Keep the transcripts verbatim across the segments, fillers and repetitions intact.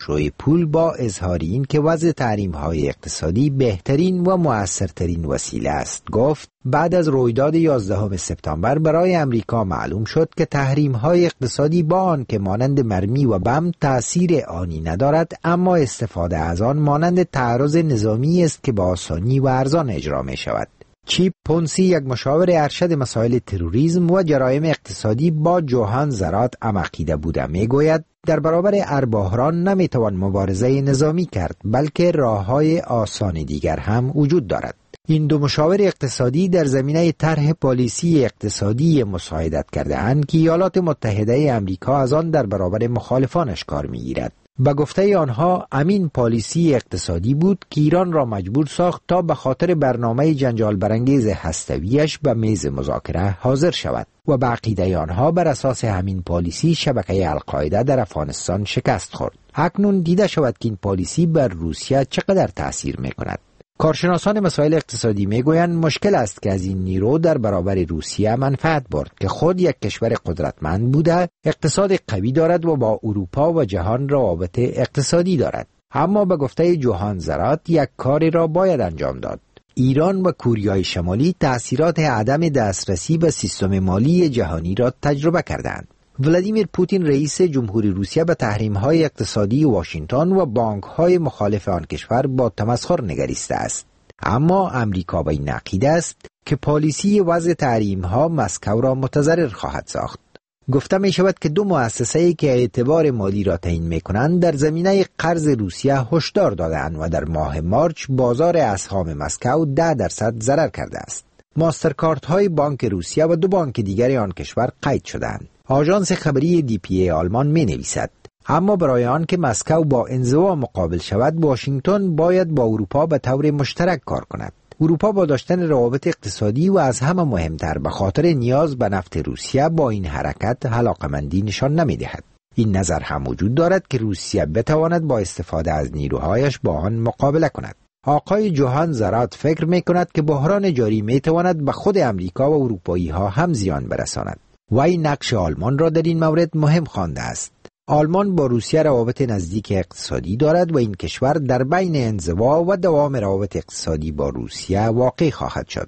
روی پول با اظهار این که وضع تحریم‌های اقتصادی بهترین و مؤثرترین وسیله است گفت بعد از رویداد یازدهم سپتامبر برای امریکا معلوم شد که تحریم‌های اقتصادی با آن که مانند مرمی و بم تأثیر آنی ندارد، اما استفاده از آن مانند تعرض نظامی است که با آسانی و ارزان اجرا می شود. چیپ پونسی، یک مشاور ارشد مسائل تروریسم و جرایم اقتصادی با جوهان زرات عقیده بوده، می گوید در برابر ارباحران نمی توان مبارزه نظامی کرد، بلکه راه‌های آسان دیگر هم وجود دارد. این دو مشاور اقتصادی در زمینه طرح پالیسی اقتصادی مساعدت کرده اند که ایالات متحده امریکا از آن در برابر مخالفانش کار می‌گیرد. به گفته آنها امین پالیسی اقتصادی بود که ایران را مجبور ساخت تا به خاطر برنامه جنجال برانگیز هسته‌ای‌اش به میز مذاکره حاضر شود و به عقیده آنها بر اساس همین پالیسی شبکه القاعده در افغانستان شکست خورد. اکنون دیده شود که این پالیسی بر روسیه چقدر تأثیر می‌کند. کارشناسان مسائل اقتصادی میگویند مشکل است که از این نیرو در برابر روسیه منفعت برد که خود یک کشور قدرتمند بوده، اقتصاد قوی دارد و با اروپا و جهان روابط اقتصادی دارد. اما به گفته جوهان زرات یک کاری را باید انجام داد. ایران و کوریای شمالی تأثیرات عدم دسترسی به سیستم مالی جهانی را تجربه کردند. ولادیمیر پوتین رئیس جمهوری روسیه به تحریم‌های اقتصادی واشنگتن و بانک‌های مخالف آن کشور با تمسخر نگریسته است. اما امریکا به این عقیده است که پالیسی وضع تحریم‌ها مسکو را متضرر خواهد ساخت. گفته می شود که دو مؤسسه‌ای که اعتبار مالی را تعیین می‌کنند در زمینه قرض روسیه هشدار دادند و در ماه مارچ بازار اسهام مسکو ده درصد ضرر کرده است. ماسترکاردهای بانک روسیه و دو بانک دیگر آن کشور قید شدند. آژانس خبری دی پی ای آلمان می نویسد اما برای آن که مسکو با انزوا مقابل شود، واشنگتن باید با اروپا به طور مشترک کار کند. اروپا با داشتن روابط اقتصادی و از همه مهمتر به خاطر نیاز به نفت روسیه با این حرکت علاقه‌مندی نشان نمی دهد. این نظر هم وجود دارد که روسیه بتواند با استفاده از نیروهایش با آن مقابله کند. آقای جوهان زرات فکر می کند که بحران جاری می تواند به خود امریکا و اروپایی ها هم زیان برساند. وی نقش آلمان را در این مورد مهم خوانده است. آلمان با روسیه روابط نزدیک اقتصادی دارد و این کشور در بین انزوا و دوام روابط اقتصادی با روسیه واقع خواهد شد.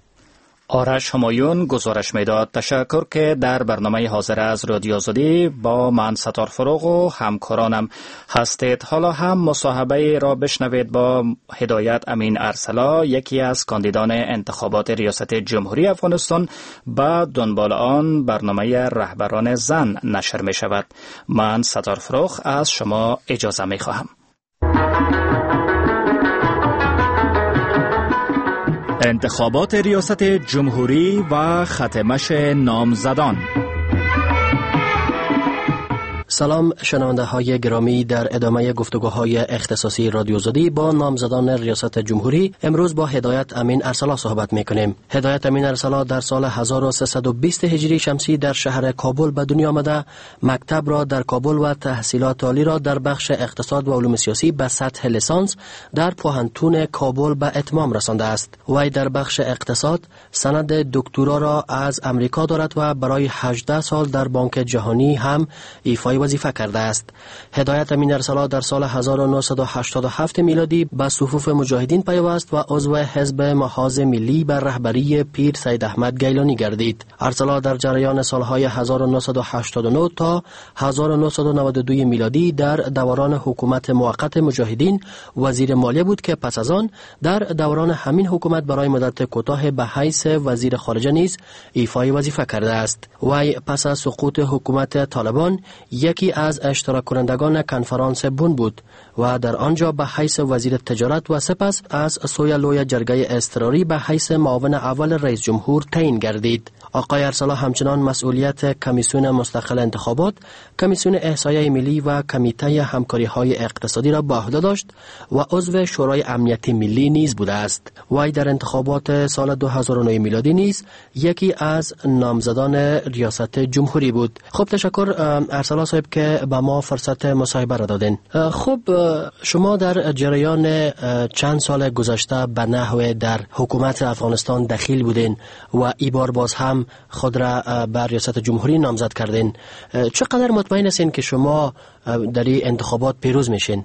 آرش همایون گزارش میداد. تشکر که در برنامه حاضر از رادیو آزادی با من ستار فروغ و همکارانم هستید. حالا هم مصاحبه را بشنوید با هدایت امین ارسلا، یکی از کاندیدان انتخابات ریاست جمهوری افغانستان. با دنبال آن برنامه رهبران زن نشر می شود. من ستار فروغ از شما اجازه می خواهم. انتخابات ریاست جمهوری و ختمش نامزدان. سلام شنونده های گرامی، در ادامه گفتگوهای اختصاصی رادیو آزادی با نامزدان ریاست جمهوری امروز با هدایت امین ارسلا صحبت میکنیم. هدایت امین ارسلا در سال هزار و سیصد و بیست هجری شمسی در شهر کابل به دنیا آمده. مکتب را در کابل و تحصیلات عالی را در بخش اقتصاد و علوم سیاسی به سطح لیسانس در پوهنتون کابل به اتمام رسانده است. وی در بخش اقتصاد سند دکترا را از امریکا دارد و برای هجده سال در بانک جهانی هم ایفای وظیفه کرده است. هدایت امین ارسلا در سال هزار و نهصد و هشتاد و هفت میلادی به صفوف مجاهدین پیوست و عضو حزب محاذ ملی بر رهبری پیر سید احمد گیلانی گردید. ارسلا در جریان سالهای هزار و نهصد و هشتاد و نه تا هزار و نهصد و نود و دو میلادی در دوران حکومت موقت مجاهدین وزیر مالیه بود که پس از آن در دوران همین حکومت برای مدت کوتاه به حیث وزیر خارجه نیز ایفای وظیفه کرده است. وی پس از سقوط حکومت طالبان یکی از اشتراک کنندگان کنفرانس بن بود و در آنجا به حیث وزیر تجارت و سپس از سوی لوی جرگه اضطراری به حیث معاون اول رئیس جمهور تعیین گردید. آقای ارسلا همچنان مسئولیت کمیسیون مستقل انتخابات، کمیسیون احصایه ملی و کمیته همکاری‌های اقتصادی را به عهده داشت و عضو شورای امنیت ملی نیز بوده است. وی در انتخابات سال دو هزار و نه میلادی نیز یکی از نامزدان ریاست جمهوری بود. خب تشکر ارسلا صاحب که به ما فرصت مصاحبه را دادین. خب شما در جریان چند سال گذشته به نحو در حکومت افغانستان دخیل بودین و ای بار باز هم خود را بر ریاست جمهوری نامزد کردین. چقدر مطمئن هستین که شما در این انتخابات پیروز میشین؟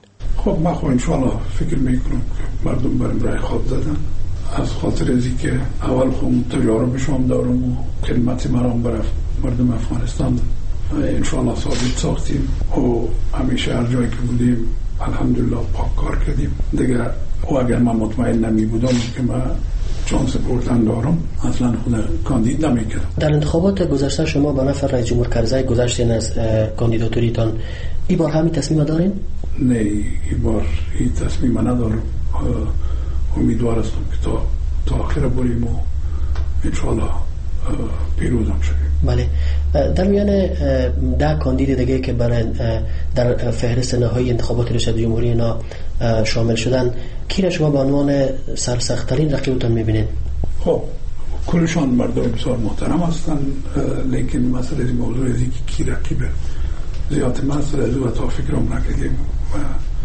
خب من خب انشاءالله فکر میکنم که مردم برم رای خواب زدن، از خاطر ازی که اول خود تجاربش هم دارم و خدمت مرام برای مردم افغانستان انشاءالله ثابت ساختیم و همیشه هر جایی که بودیم الحمدلله پاک کار کردیم دیگه. و اگر من مطمئن نمی بودم که من چانس بردن دارم اصلا خود کاندید نمی کردم. در انتخابات گذشته شما به نفع رئیس جمهور کرزی گذاشتین از کاندیداتوریتان، این بار همین تصمیم دارین؟ نه، این بار این تصمیم ندارم. امیدوار هستم که تا تا آخر بریم و انشاءالله پیروزم شدیم. بله. در میان ده کاندید دیگه که برای در فهرست نهایی انتخابات ریاست جمهوری اینا شامل شدن، کی را شما به عنوان سرسخت‌ترین رقیبتان می‌بینید؟ خب کلشان مردم بسیار محترم هستن، لیکن مسئله این موضوع ازی که کی رقیبه زیاد مسئله از او تا فکرم نکردیم و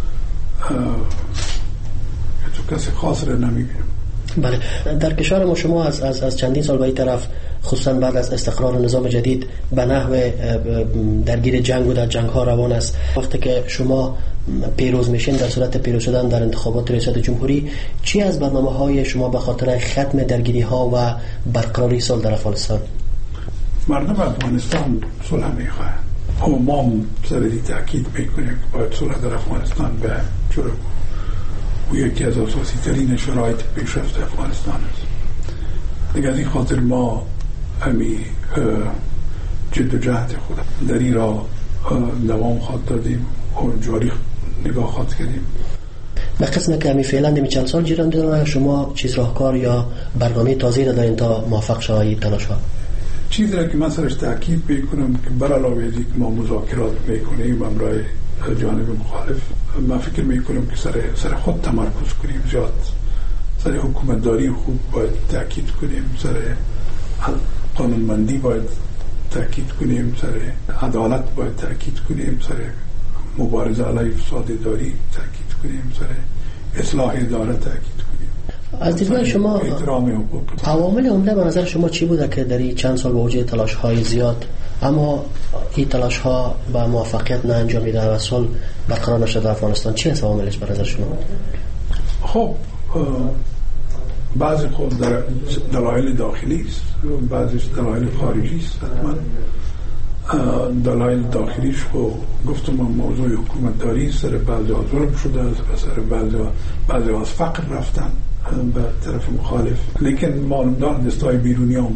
تو کسی خاص را نمی‌بینم. بله. در کشور ما شما از از از چندین سال به این طرف، خصوصا بعد از استقرار نظام جدید، به نحو درگیر جنگ و در جنگ ها روان است. وقتی که شما پیروز میشین، در صورت پیروز شدن در انتخابات ریاست جمهوری، چی از برنامه های شما به خاطر ختم درگیری ها و برقراری صلح در افغانستان؟ مردم افغانستان صلح میخواهند و ما سری تاکید میکنیم که باید صلح در افغانستان به چرا و یکی از اساسی ترین شرایط پیشرفت افغانستان است. دیگه از این خاطر ما همی جد و جهد خود در این را دوام خواهد دادیم و جاری نگاه خواهد کردیم. به قسم که همی فعلا دمی چند سال جیران دارن، شما چیز راهکار یا برنامه تازه را دارین تا موفق شوید تلاش ها؟ چیزی را که من سرش تاکید میکنم که بر علاوه از اینکه ما مذاکرات میکنیم امرای جانب مخالف، من فکر میکنم که سر سر خود تمرکز کنیم، زیاد سر حکومتداری خوب باید تاکید کنیم، سر قانونمندی باید تاکید کنیم، سر عدالت باید تاکید کنیم، سر مبارزه علیه فساد اداری تاکید کنیم، سر اصلاح اداره تاکید کنیم. از دیدگاه شما عوامل عمده به نظر شما چی بوده که در این چند سال با وجود تلاش های زیاد اما این تلاش ها به موفقیت نه انجامیده و صلح برقرار نشده در افغانستان؟ چی است عواملش به نظر شما؟ خب بعضی خود در دلایل داخلی است، بعضیش دلایل خارجی است. حتما دلایل داخلیش خب گفتم موضوع حکومتداری، سر بعضی ها ظلم شده، سر بعضی ها بعضی ها از فقر رفتن به طرف مخالف، لیکن معلوم دارم دستای بیرونی هم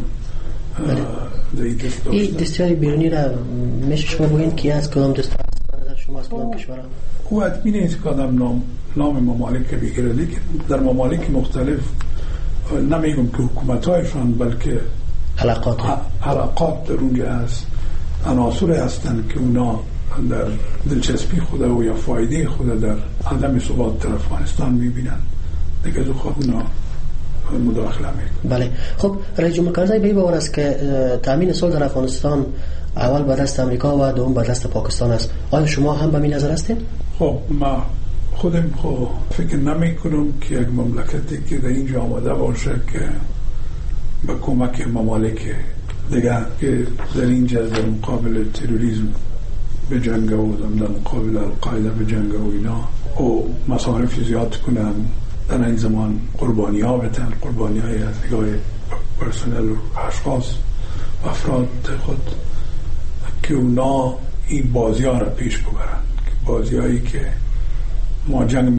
این دستای بیرونی را میشه شما بگوین که از کدام دست از شما از کدام کشور او ادمی نیست که آدم نام نام ممالک بگیره، لیکن در ممالک مختلف نمیگم که حکومتایشان بلکه علاقات علاقات در اونجا هست، عناصر هستن که اونا در دلچسبی خود و یا فایده خود در عدم ثبات در افغانستان میبینن، دیگه از خود اونا مداخله میکنن. بله. خب رئیس جمهور کرزی به این باور است که تامین صلح در افغانستان اول به دست امریکا و دوم به دست پاکستان است. آیا شما هم به این نظر هستید؟ خب ما خودم خب فکر نمی کنم که یک مملکتی که در اینجا آماده باشه که به کمک ممالک دیگه که در اینجا در مقابل تروریسم به جنگ و در مقابل القاعده به جنگ و اینا و مصارف زیاد کنن، در این زمان قربانی ها بتن، قربانی های از نگاه پرسنل و اشخاص و افراد خود، که اونا این بازی ها را پیش ببرن، که بازی هایی که ما جنگ